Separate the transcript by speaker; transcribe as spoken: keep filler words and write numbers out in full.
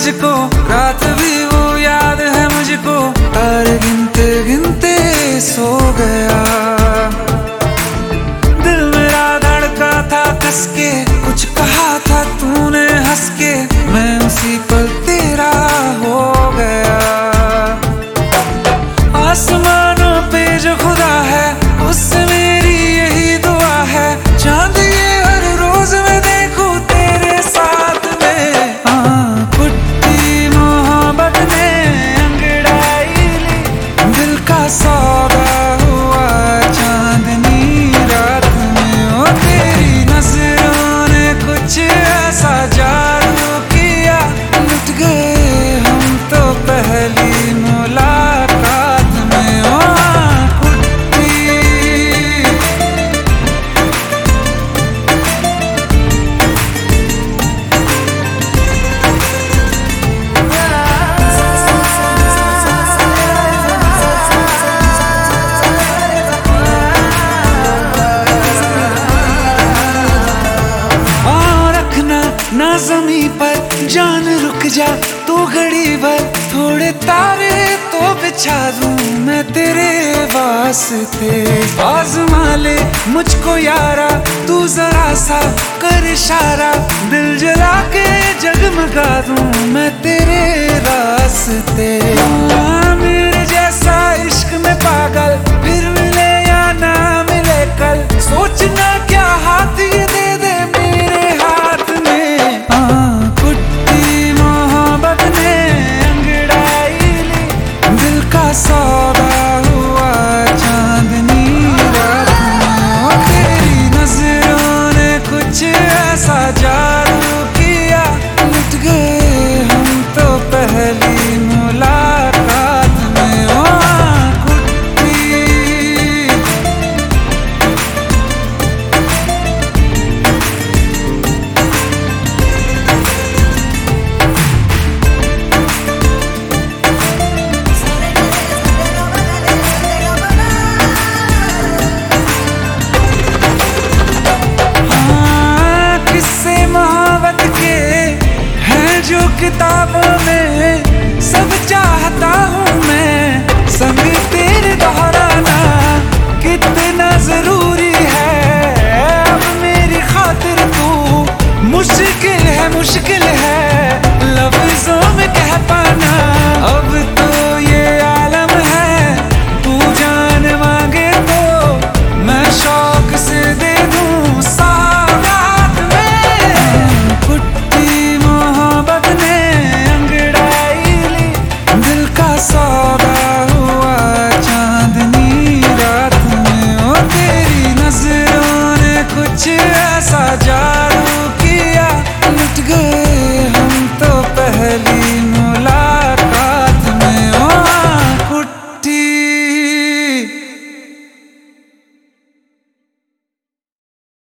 Speaker 1: तुझको, रात भी वो याद है मुझको, तारे गिनते गिनते सो गया। दिल मेरा धड़का था कस के, कुछ कहा था तूने हंस के, मैं उसी पल तेरा हो गया। आसमानों पे जो खुदा है, उससे मेरी यही दुआ है, चांद ये हर रोज मैं देखूं तेरे साथ में। हाँ, कुट्टी मोहब्बत ने अंगड़ाई ली, दिल का सौदा हुआ चांदनी रात में। ओ तेरी नजरों ने कुछ ऐसा जादू किया, लुट गए हम तो पहली मुलाकात में। ओ ना ज़मीं पर जान रुक जा तू घड़ी भर, थोड़े तारे तो बिछा दूं मैं तेरे वास्ते। आज़मा ले मुझको यारा, तू जरा सा कर इशारा, दिल जला के जगमगा दूं मैं तेरे रास्ते। मेरे जैसा इश्क में पागल फिर मिले या ना मिले कल, सोचना क्या हाथ ये दे दे मेरे हाथ में। हाँ, कुट्टी मोहब्बत ने अंगड़ाई ली, दिल का सौदा हुआ चांदनी रात में। ओ तेरी नजरों ने कुछ ऐसा जादू किया, लुट गए हम तो पहली मुलाकात में। ओ किताब